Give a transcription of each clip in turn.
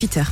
8h.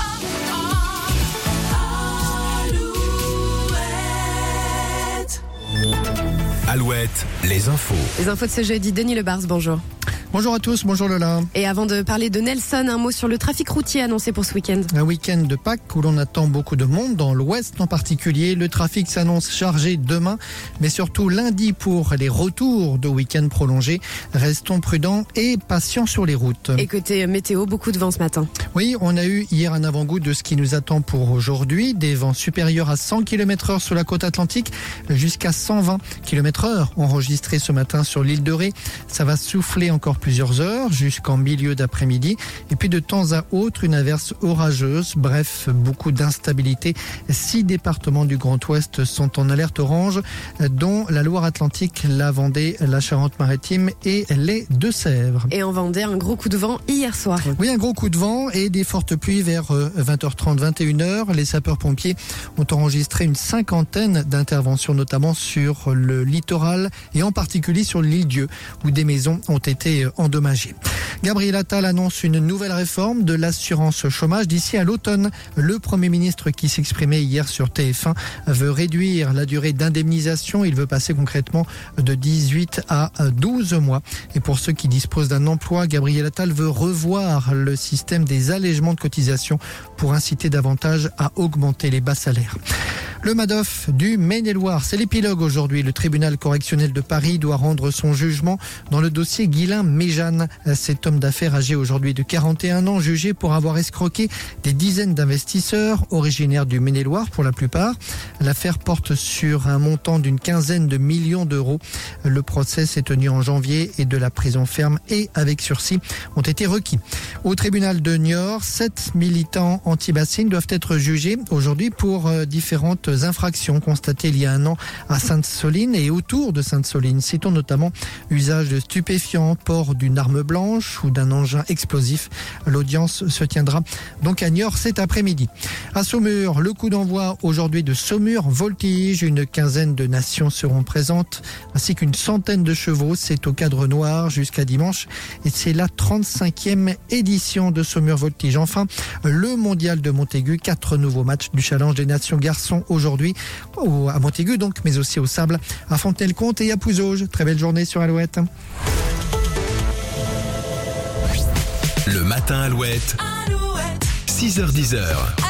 Alouette, les infos. Les infos de ce jeudi, Denis Lebars, bonjour. Bonjour à tous, bonjour Lola. Et avant de parler de Nelson, un mot sur le trafic routier annoncé pour ce week-end. Un week-end de Pâques où l'on attend beaucoup de monde, dans l'ouest en particulier. Le trafic s'annonce chargé demain, mais surtout lundi pour les retours de week-end prolongés. Restons prudents et patients sur les routes. Et côté météo, beaucoup de vent ce matin. Oui, on a eu hier un avant-goût de ce qui nous attend pour aujourd'hui. Des vents supérieurs à 100 km/h sur la côte atlantique, jusqu'à 120 km/h enregistrés ce matin sur l'île de Ré. Ça va souffler encore plusieurs heures jusqu'en milieu d'après-midi. Et puis de temps à autre, une averse orageuse. Bref, beaucoup d'instabilité. 6 départements du Grand Ouest sont en alerte orange, dont la Loire-Atlantique, la Vendée, la Charente-Maritime et les Deux-Sèvres. Et en Vendée, un gros coup de vent hier soir. Oui, un gros coup de vent et des fortes pluies vers 20h30, 21h. Les sapeurs-pompiers ont enregistré une cinquantaine d'interventions, notamment sur le littoral et en particulier sur l'île Dieu, où des maisons ont été endommagées. Gabriel Attal annonce une nouvelle réforme de l'assurance chômage d'ici à l'automne. Le Premier ministre qui s'exprimait hier sur TF1 veut réduire la durée d'indemnisation. Il veut passer concrètement de 18 à 12 mois. Et pour ceux qui disposent d'un emploi, Gabriel Attal veut revoir le système des allègements de cotisation pour inciter davantage à augmenter les bas salaires. Le Madoff du Maine-et-Loire, c'est l'épilogue aujourd'hui. Le tribunal correctionnel de Paris doit rendre son jugement dans le dossier Guillain-Méjeanne. Cet homme d'affaires âgé aujourd'hui de 41 ans, jugé pour avoir escroqué des dizaines d'investisseurs originaires du Maine-et-Loire pour la plupart. L'affaire porte sur un montant d'une quinzaine de millions d'euros. Le procès s'est tenu en janvier et de la prison ferme et avec sursis ont été requis. Au tribunal de Niort, 7 militants anti-bassines doivent être jugés aujourd'hui pour différentes infractions constatées il y a un an à Sainte-Soline et autour de Sainte-Soline. Citons notamment usage de stupéfiants, port d'une arme blanche ou d'un engin explosif. L'audience se tiendra donc à Niort cet après-midi. À Saumur, le coup d'envoi aujourd'hui de Saumur Voltige. Une quinzaine de nations seront présentes ainsi qu'une centaine de chevaux. C'est au cadre noir jusqu'à dimanche et c'est la 35e édition de Saumur Voltige. Enfin, le mondial de Montaigu. 4 nouveaux matchs du Challenge des Nations Garçons aujourd'hui à Montaigu donc, mais aussi au Sable, à Fontenay-le-Comte et à Pouzauges. Très belle journée sur Alouette. Le matin Alouette. 6h-10h.